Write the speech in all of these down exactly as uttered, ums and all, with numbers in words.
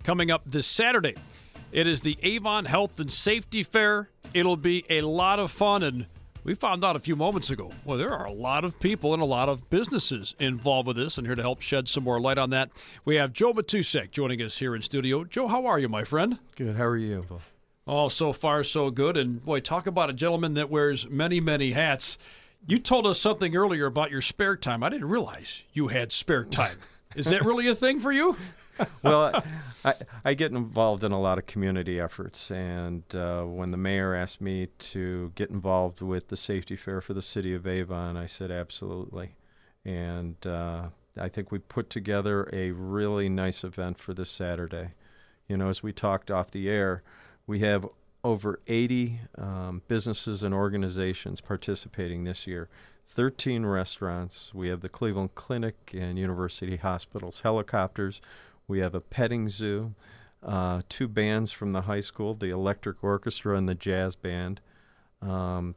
coming up this Saturday. It is the Avon Health and Safety Fair. It'll be a lot of fun, and we found out a few moments ago, well, there are a lot of people and a lot of businesses involved with this, and here to help shed some more light on that, we have Joe Matusek joining us here in studio. Joe, how are you, my friend? Good. How are you? Oh, so far, so good. And, boy, talk about a gentleman that wears many, many hats. You told us something earlier about your spare time. I didn't realize you had spare time. Is that really a thing for you? Well, I, I get involved in a lot of community efforts, and uh, when the mayor asked me to get involved with the safety fair for the city of Avon, I said absolutely. And uh, I think we put together a really nice event for this Saturday. You know, as we talked off the air, we have over eighty um, businesses and organizations participating this year. thirteen restaurants. We have the Cleveland Clinic and University Hospitals helicopters. We have a petting zoo, uh, two bands from the high school, the Electric Orchestra and the Jazz Band, um,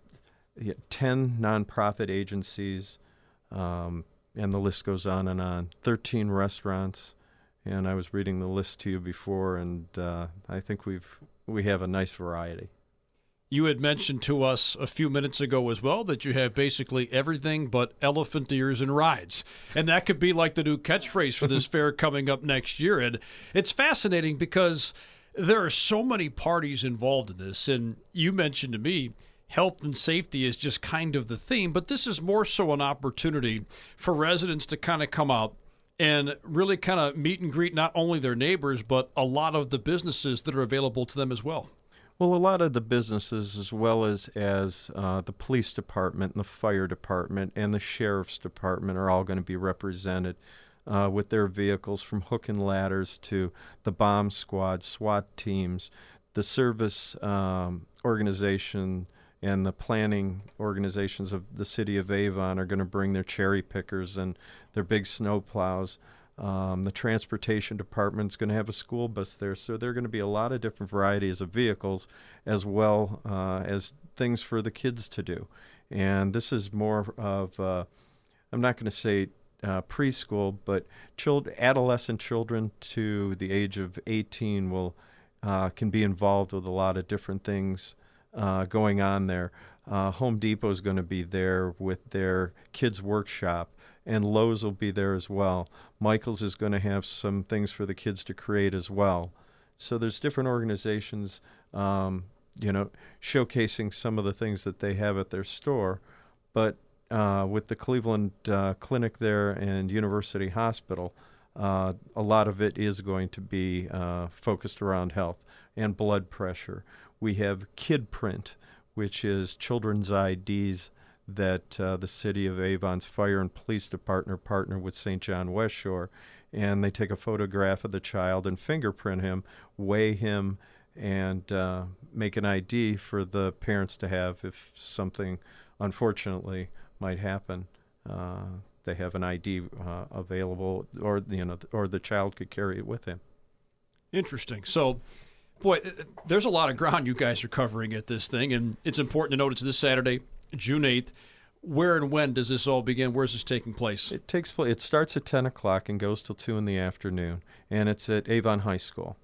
ten nonprofit agencies, um, and the list goes on and on. thirteen restaurants, and I was reading the list to you before, and uh, I think we've we have a nice variety. You had mentioned to us a few minutes ago as well that you have basically everything but elephant ears and rides. And that could be like the new catchphrase for this fair coming up next year. And it's fascinating because there are so many parties involved in this. And you mentioned to me health and safety is just kind of the theme, but this is more so an opportunity for residents to kind of come out and really kind of meet and greet not only their neighbors, but a lot of the businesses that are available to them as well. Well, a lot of the businesses, as well as, as uh, the police department and the fire department and the sheriff's department, are all going to be represented uh, with their vehicles, from hook and ladders to the bomb squad, SWAT teams, the service um, organization and the planning organizations of the city of Avon are going to bring their cherry pickers and their big snow plows. Um, the transportation department is going to have a school bus there, so there are going to be a lot of different varieties of vehicles, as well uh, as things for the kids to do. And this is more of, uh, I'm not going to say uh, preschool, but child, adolescent children to the age of eighteen will uh, can be involved with a lot of different things uh, going on there. Uh, Home Depot is going to be there with their kids' workshop, and Lowe's will be there as well. Michael's is going to have some things for the kids to create as well. So there's different organizations, um, you know, showcasing some of the things that they have at their store. But uh, with the Cleveland uh, Clinic there and University Hospital, uh, a lot of it is going to be uh, focused around health and blood pressure. We have Kid Print, which is children's I Ds that uh, the city of Avon's fire and police department partner with Saint John West Shore, and they take a photograph of the child and fingerprint him, weigh him, and uh, make an I D for the parents to have if something, unfortunately, might happen. Uh, they have an I D uh, available, or you know, or the child could carry it with him. Interesting. So, boy, there's a lot of ground you guys are covering at this thing, and it's important to note it's this Saturday, June eighth. Where and when does this all begin? Where's this taking place? It takes place. It starts at ten o'clock and goes till two in the afternoon, and it's at Avon High School,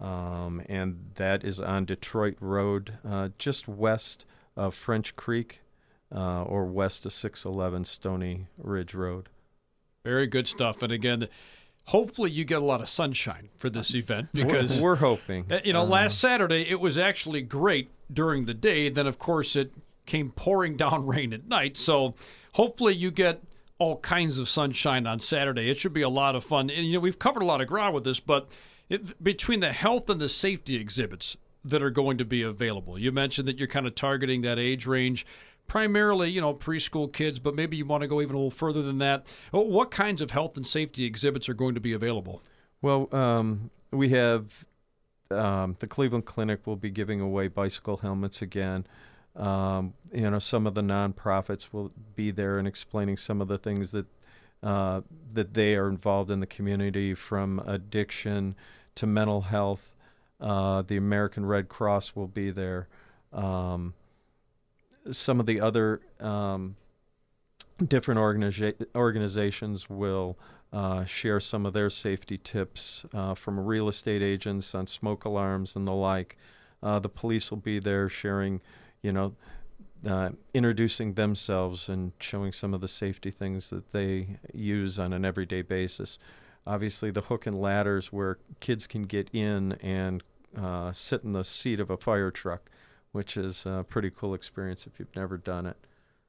um, and that is on Detroit Road, uh, just west of French Creek, uh, or west of six eleven Stony Ridge Road. Very good stuff, and again, hopefully you get a lot of sunshine for this event, because we're, we're hoping. You know, uh, last Saturday it was actually great during the day. Then, of course, it came pouring down rain at night. So hopefully you get all kinds of sunshine on Saturday. It should be a lot of fun. And, you know, we've covered a lot of ground with this, but it, between the health and the safety exhibits that are going to be available, you mentioned that you're kind of targeting that age range, primarily, you know, preschool kids, but maybe you want to go even a little further than that. What kinds of health and safety exhibits are going to be available? Well, um, we have um, the Cleveland Clinic will be giving away bicycle helmets again. Um, you know, some of the nonprofits will be there and explaining some of the things that uh, that they are involved in the community, from addiction to mental health. Uh, the American Red Cross will be there. Um, some of the other um, different organiza- organizations will uh, share some of their safety tips uh, from real estate agents on smoke alarms and the like. Uh, the police will be there sharing, you know, uh, introducing themselves and showing some of the safety things that they use on an everyday basis. Obviously, the hook and ladders where kids can get in and uh, sit in the seat of a fire truck, which is a pretty cool experience if you've never done it.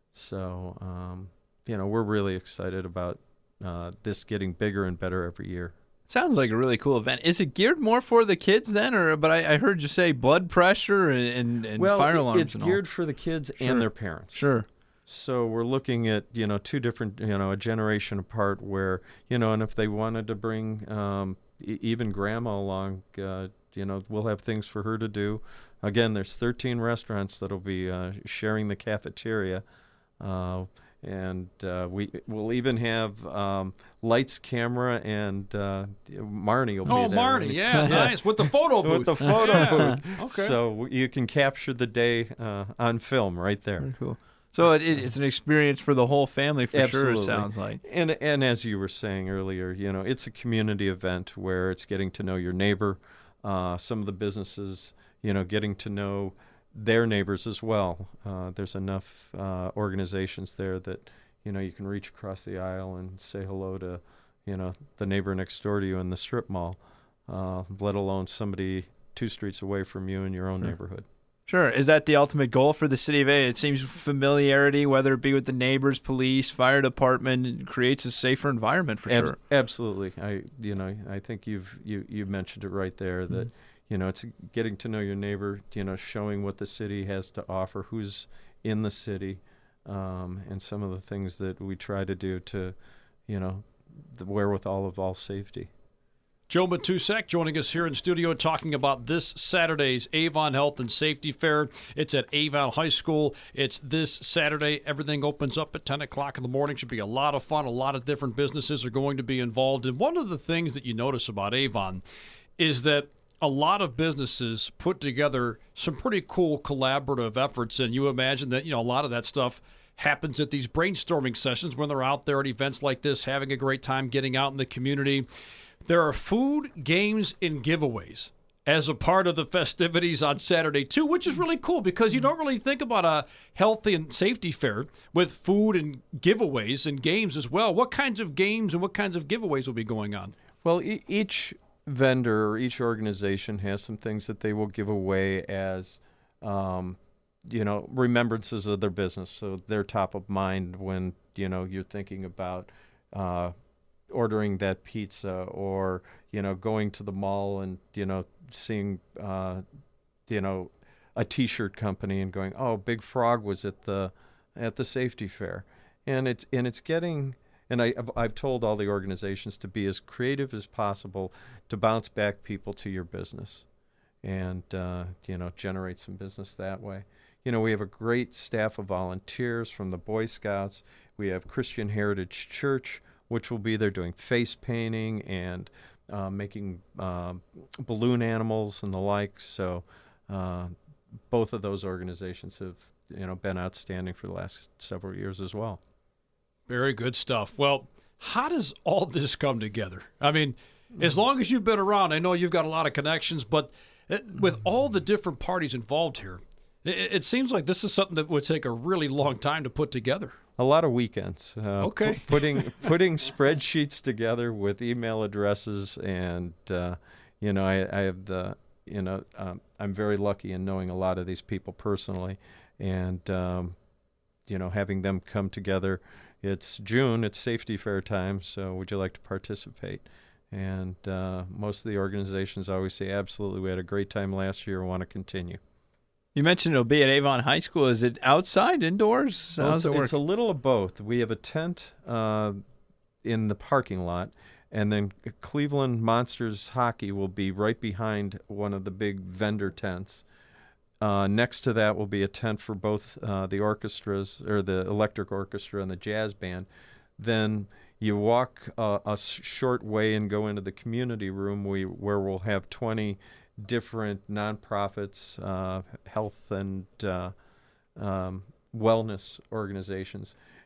So, um, you know, we're really excited about uh, this getting bigger and better every year. Sounds like a really cool event. Is it geared more for the kids then, or? But I, I heard you say blood pressure and, and, and well, fire alarms. It's and geared all. for the kids Sure. and their parents. Sure. So we're looking at, you know, two different, you know, a generation apart where, you know, and if they wanted to bring um, e- even grandma along, uh, you know, we'll have things for her to do. Again, there's thirteen restaurants that'll be uh, sharing the cafeteria. Uh, and uh, we will even have um, lights, camera, and uh, Marnie will Oh, be there. Marnie, yeah, nice. With the photo booth. With the photo Yeah. booth. Okay. So you can capture the day uh, on film right there. Very cool. So it, it, it's an experience for the whole family for Absolutely. sure, it sounds like. And and as you were saying earlier, you know, it's a community event where it's getting to know your neighbor. Uh, some of the businesses, you know, getting to know their neighbors as well. Uh, there's enough uh, organizations there that, you know, you can reach across the aisle and say hello to, you know, the neighbor next door to you in the strip mall, uh, let alone somebody two streets away from you in your own Sure. neighborhood. Sure. Is that the ultimate goal for the city of A? It seems familiarity, whether it be with the neighbors, police, fire department, it creates a safer environment for Ab- sure. Absolutely. I, you know, I think you've you you mentioned it right there that, Mhm. you know, it's getting to know your neighbor, you know, showing what the city has to offer, who's in the city, um, and some of the things that we try to do to, you know, the wherewithal of all safety. Joe Matusek joining us here in studio talking about this Saturday's Avon Health and Safety Fair. It's at Avon High School. It's this Saturday. Everything opens up at ten o'clock in the morning. Should be a lot of fun. A lot of different businesses are going to be involved. And one of the things that you notice about Avon is that a lot of businesses put together some pretty cool collaborative efforts. And you imagine that, you know, a lot of that stuff happens at these brainstorming sessions when they're out there at events like this, having a great time, getting out in the community. There are food, games, and giveaways as a part of the festivities on Saturday, too, which is really cool because you don't really think about a healthy and safety fair with food and giveaways and games as well. What kinds of games and what kinds of giveaways will be going on? Well, e- each vendor or each organization has some things that they will give away as, um, you know, remembrances of their business. So they're top of mind when, you know, you're thinking about uh, ordering that pizza or, you know, going to the mall and, you know, seeing, uh, you know, a T-shirt company and going, oh, Big Frog was at the at the safety fair. And it's and it's getting, and I, I've, I've told all the organizations to be as creative as possible to bounce back people to your business and, uh, you know, generate some business that way. You know, we have a great staff of volunteers from the Boy Scouts. We have Christian Heritage Church, which will be there doing face painting and uh, making uh, balloon animals and the like. So uh, both of those organizations have, you know, been outstanding for the last several years as well. Very good stuff. Well, how does all this come together? I mean, as long as you've been around, I know you've got a lot of connections, but it, with all the different parties involved here, it, it seems like this is something that would take a really long time to put together. A lot of weekends. Uh, Okay. pu- putting putting spreadsheets together with email addresses, and uh, you know, I, I have the, you know, um, I'm very lucky in knowing a lot of these people personally, and um, you know, having them come together. It's June. It's safety fair time. So would you like to participate? And uh, most of the organizations always say, absolutely. We had a great time last year. Want to continue. You mentioned it'll be at Avon High School. Is it outside, indoors? Well, How's it's, it work? it's a little of both. We have a tent uh, in the parking lot, and then Cleveland Monsters Hockey will be right behind one of the big vendor tents. Uh, next to that will be a tent for both uh, the orchestras, or the electric orchestra and the jazz band. Then you walk uh, a s- short way and go into the community room we, where we'll have twenty different nonprofits, uh, health and uh, um, wellness organizations.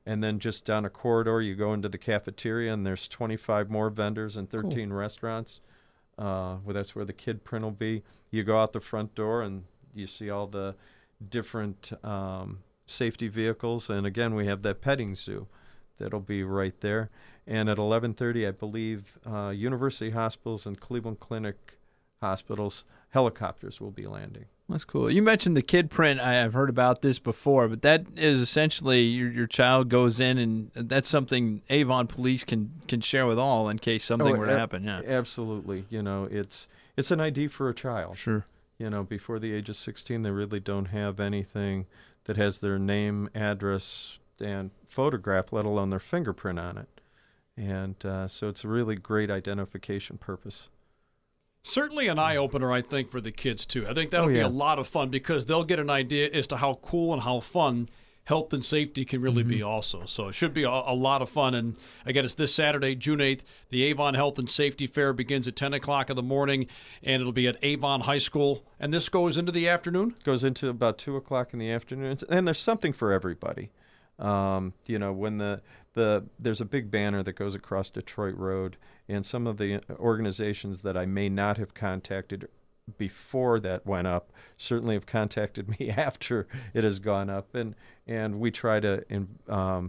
And then just down a corridor, you go into the cafeteria, and there's twenty-five more vendors and thirteen cool. restaurants. Uh, well, that's where the kid print will be. You go out the front door, and you see all the different um, safety vehicles. And again, we have that petting zoo that'll be right there. And at eleven thirty, I believe, uh, University Hospitals and Cleveland Clinic Hospitals helicopters will be landing. That's cool. You mentioned the kid print. I have heard about this before, but that is essentially your your child goes in, and that's something Avon Police can can share with all in case something oh, were to ab- happen. Yeah, absolutely. You know, it's it's an I D for a child. Sure. You know, before the age of sixteen, they really don't have anything that has their name, address, and photograph, let alone their fingerprint on it. And uh, so it's a really great identification purpose. Certainly an eye-opener, I think, for the kids, too. I think that'll oh, yeah. be a lot of fun because they'll get an idea as to how cool and how fun health and safety can really mm-hmm. be also. So it should be a, a lot of fun. And, again, it's this Saturday, June eighth. The Avon Health and Safety Fair begins at ten o'clock in the morning, and it'll be at Avon High School. And this goes into the afternoon? Goes into about two o'clock in the afternoon. And there's something for everybody. Um, you know, when the, the there's a big banner that goes across Detroit Road, and some of the organizations that I may not have contacted before that went up certainly have contacted me after it has gone up, and and we try to in, um,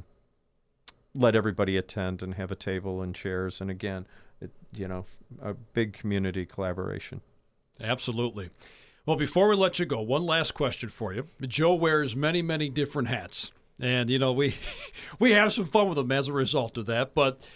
let everybody attend and have a table and chairs, and again, it, you know, a big community collaboration. Absolutely. Well, before we let you go, one last question for you. Joe wears many, many different hats. And, you know, we we have some fun with them as a result of that. But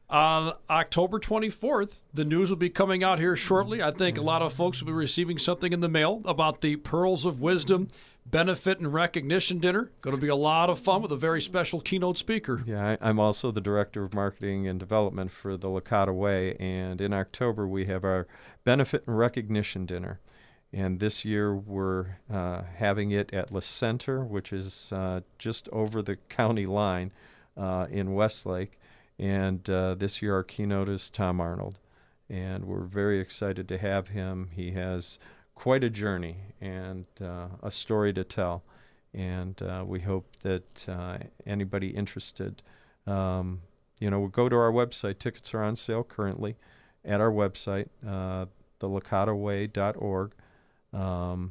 on October twenty-fourth, the news will be coming out here shortly. I think a lot of folks will be receiving something in the mail about the Pearls of Wisdom Benefit and Recognition Dinner. Going to be a lot of fun with a very special keynote speaker. Yeah, I, I'm also the Director of Marketing and Development for the Licata Way. And in October, we have our Benefit and Recognition Dinner. And this year we're uh, having it at La Center, which is uh, just over the county line uh, in Westlake. And uh, this year our keynote is Tom Arnold. And we're very excited to have him. He has quite a journey and uh, a story to tell. And uh, we hope that uh, anybody interested, um, you know, will go to our website. Tickets are on sale currently at our website, uh, the licata way dot org. Um,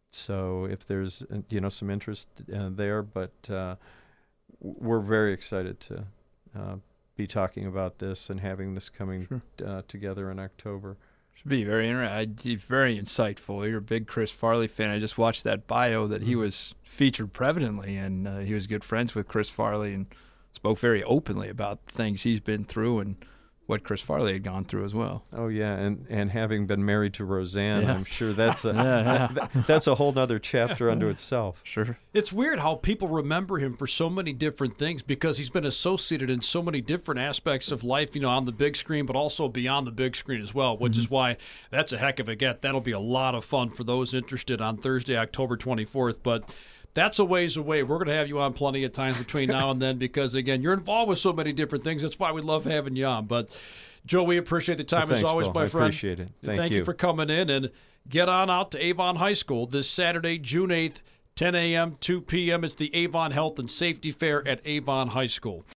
so if there's, you know, some interest uh, there, but uh, we're very excited to uh, be talking about this and having this coming sure. uh, together in October. Should be very interesting. Very insightful. You're a big Chris Farley fan. I just watched that bio that he was featured prevalently, and uh, he was good friends with Chris Farley and spoke very openly about things he's been through and what Chris Farley had gone through as well. Oh yeah, and and having been married to Roseanne, yeah. I'm sure that's a yeah, yeah. that, that's a whole nother chapter unto itself. Sure. It's weird how people remember him for so many different things because he's been associated in so many different aspects of life, you know, on the big screen, but also beyond the big screen as well, which mm-hmm. is why that's a heck of a get. That'll be a lot of fun for those interested on Thursday, October twenty-fourth. But that's a ways away. We're going to have you on plenty of times between now and then because, again, you're involved with so many different things. That's why we love having you on. But, Joe, we appreciate the time well, thanks, as always, Bill. my I friend. appreciate it. Thank, Thank you. you for coming in. And get on out to Avon High School this Saturday, June eighth, ten a.m., two p.m. It's the Avon Health and Safety Fair at Avon High School.